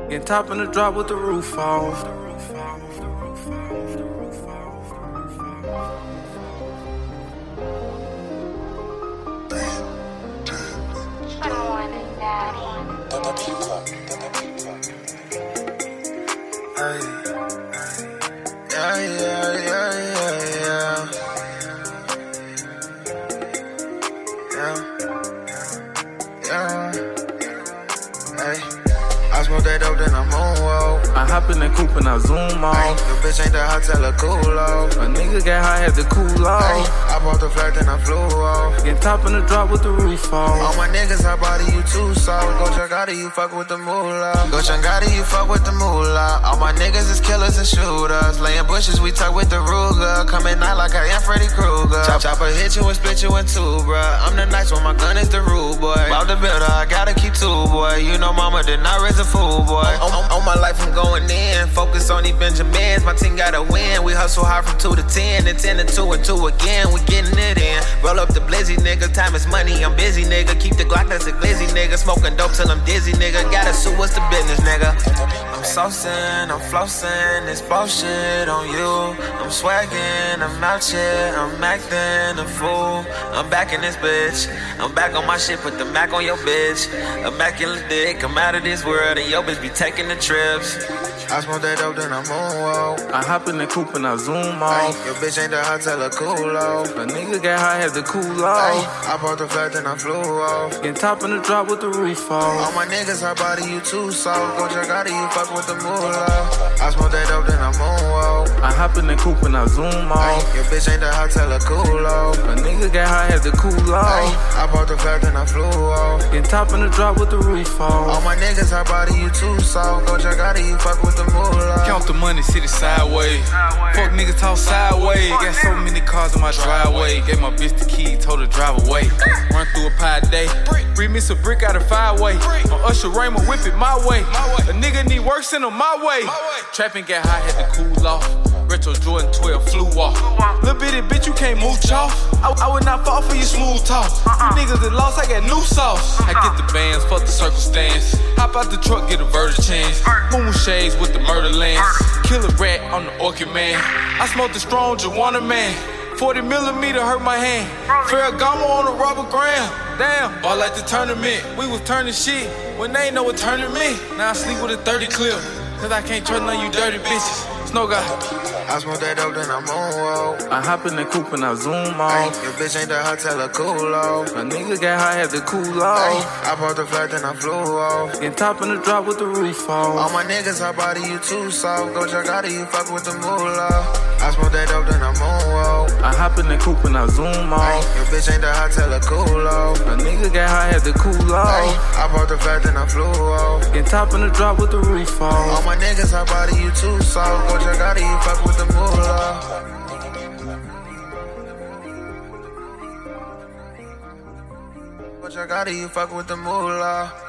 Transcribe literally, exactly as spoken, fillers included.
Getting top in the drop with the roof off. Hey, yeah, yeah, yeah, yeah, yeah, yeah, yeah. Hey. I smoke that dope, then I moonwalk. I hop in the coupe and I zoom off. Ay, the bitch ain't the hot, tell her cool off. A nigga got high, had to cool off. Ay, I bought the flat, then I flew off. Getting top in the drop with the roof off. All my niggas, I body you too soft. Go Changati, you fuck with the moolah. Go Changati, you fuck with the moolah. All my niggas is killers and shooters. Laying bushes, we talk with the Ruger. Coming out like I am Freddy Krueger. Chop, chopper hit you and split you in two, bruh. I'm the nice one, my gun is the rude boy. Bout the builder, I gotta keep two, boy. You know mama did not raise a fool, boy. On, on, on my life, I'm going in. Focus on these Benjamins. My team gotta win. We hustle hard from two to ten, and ten to two and two again. We getting it in. Roll up the blizzy, nigga. Time is money. I'm busy, nigga. Keep the Glock, that's a glizzy, nigga. Smoking dope till I'm dizzy, nigga. Gotta sue, what's the business, nigga? I'm saucing, I'm flossing. This bullshit on you. I'm swagging, I'm out here. I'm acting a fool. I'm back in this bitch. I'm back on my shit. Put the Mac on your bitch. Immaculate dick. I'm out of this world, and your bitch be taking the trips. I smoke that dope, then I moonwalk. I hop in the coupe and I zoom off. Ay, your bitch ain't the hot, tell her cool off. A nigga got high, had to cool off. Ay, I bought the flat, then I flew off. Getting top in the drop with the roof off. All my niggas, I body you too soft. Go Changati, you fuck with the moolah. I smoke that dope, then I moonwalk. I hop in the coupe and I zoom off. Ay, your bitch ain't the hot, tell her cool off. A nigga got high, had to cool off. Ay, I bought the flat, then I flew off. Getting top in the drop with the roof off. All my niggas, I body you too soft. Go Changati, you fuck with the moolah. Count the money, see the sideways. Fuck niggas talk sideways. Got so many cars in my driveway. Gave my bitch the key, told her drive away. Run through a pie day. Bring me some brick out of five way. On Usher Raymond, whip it my way. A nigga need work, send him my way. Trapping get high, had to cool off. Retro Jordan twelve flew off. Little bitty bitch, you can't mooch off. I, I would not fall for your smooth talk. You niggas that lost, I got new sauce. I get the bands, fuck the circumstance. Hop out the truck, get a vertical chance. Moon shades with the murder lens. Kill a rat on the orchid man. I smoke the strong Joanna man. forty millimeter hurt my hand. Ferragamo on a Robert Graham. Damn, ball at the tournament. We was turning shit when they ain't know what turning me. Now I sleep with a thirty clip. Cause I can't trust none of you dirty bitches. Snow guy. I smoke that dope, then I moonwalk. I hop in the coupe and I zoom Ay, off. your bitch ain't the hot, tell her cool off. A nigga got high, had to cool Ay, off. I bought the flat, then I flew off. Getting top in the drop with the roof off. All my niggas, I body you too soft. Go Changati, you fuck with the moolah. I smoke that dope, then I moonwalk. I hop in the coupe and I zoom Ay, off. your bitch ain't the hot, tell her cool off. A nigga got high, had to cool Ay, off. I bought the flat, then I flew off. Getting top in the drop with the roof All off. my niggas, I body you too soft. Go Changati, you fuck with the moolah. Go Changati, you fuck with the moolah.